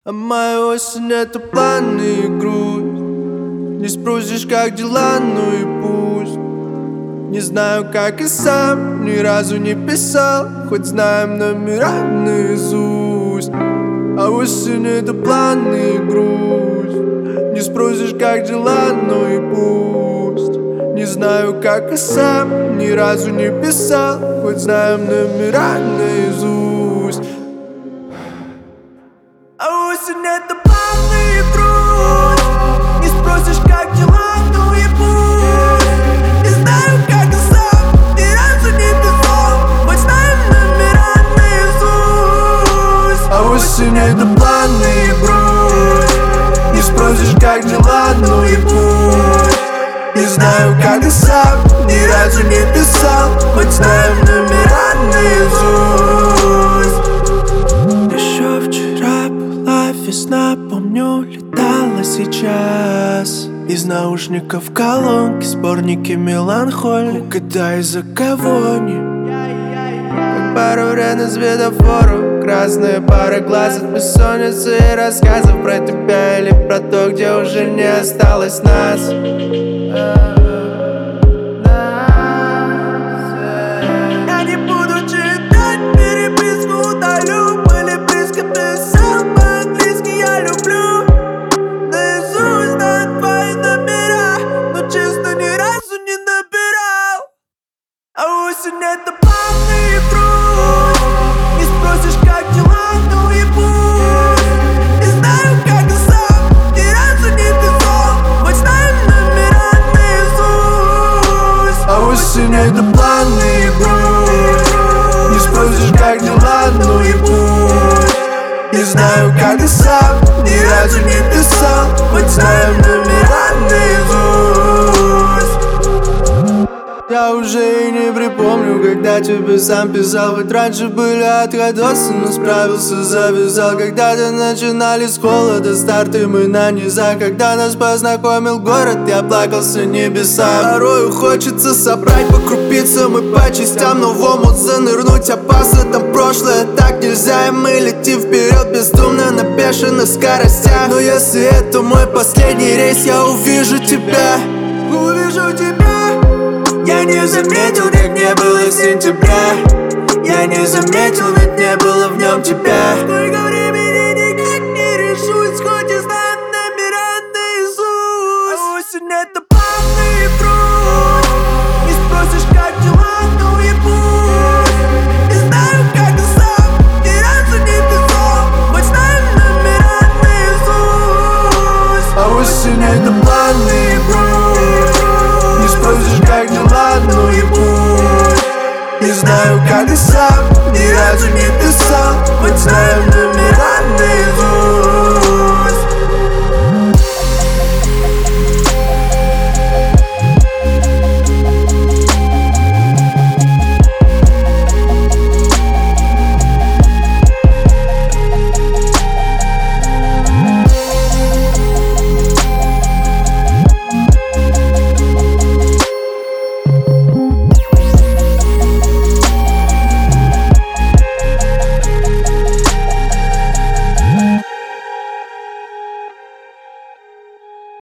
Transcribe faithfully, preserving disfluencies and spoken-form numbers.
А моя осень — это планы и грусть. Не спросишь, как дела, ну и пусть. Не знаю, как и сам, ни разу не писал, хоть знаем номера наизусть. А осень — это планы и грусть. Не спросишь, как дела, ну и пусть. Не знаю, как и сам, ни разу не писал, хоть знаем номера наизусть. А осень — это планы и грусть. Не спросишь, как дела, ну и пусть. Не знаю, как и сам, ни разу не писал, хоть знаем номера наизусть. А осень — это планы и грусть. Не спросишь, как дела, ну и пусть. Не знаю, как и сам, ни разу не писал, хоть знаем номера наизусть. Еще вчера была весна, помню, летала сейчас. Из наушников колонки, сборники меланхолии. Угадай, из-за кого не? Как пару ряд на светофору, красные пары глаз от бессонницы и рассказов про тебя или про то, где уже не осталось нас. Я не буду читать переписку, удалю. Были близко, писал по-английски, я люблю. Наизусть знаю твои номера, но честно ни разу не набирал. А осень — это планы и грусть. Не спросишь, как дела, ну и пусть. Не знаю, как и сам, ни разу не писал, хоть знаем номера наизусть. А осень — это планы и грусть. Не спросишь, как дела, ну и пусть. Не знаю, как и сам, ни разу не писал, хоть знаем номера наизусть. Я уже и не припомню, когда тебе сам писал. Хоть раньше были отходосы, но справился, завязал. Когда-то начинали с холода, старты мы на низах. Когда нас познакомил город, я плакался небеса. Порою хочется собрать по крупицам и по частям, но в омут занырнуть опасно, там прошлое так нельзя. И мы летим вперед бездумно на бешеных скоростях. Но если это мой последний рейс, я увижу тебя. Увижу тебя. Я не заметил, как не было сентября. Я не заметил, ведь не было в нем тебя. Сколько времени никак не решусь, хоть и знаю номера наизусть. А осень — это планы и грусть. Не спросишь, как дела, ну и пусть. Не знаю, как и сам, ни разу не писал, хоть знаем номера наизусть. А осень — это планы и грусть. Не спросишь, как дела, ну и пусть. Не знаю, как и сам,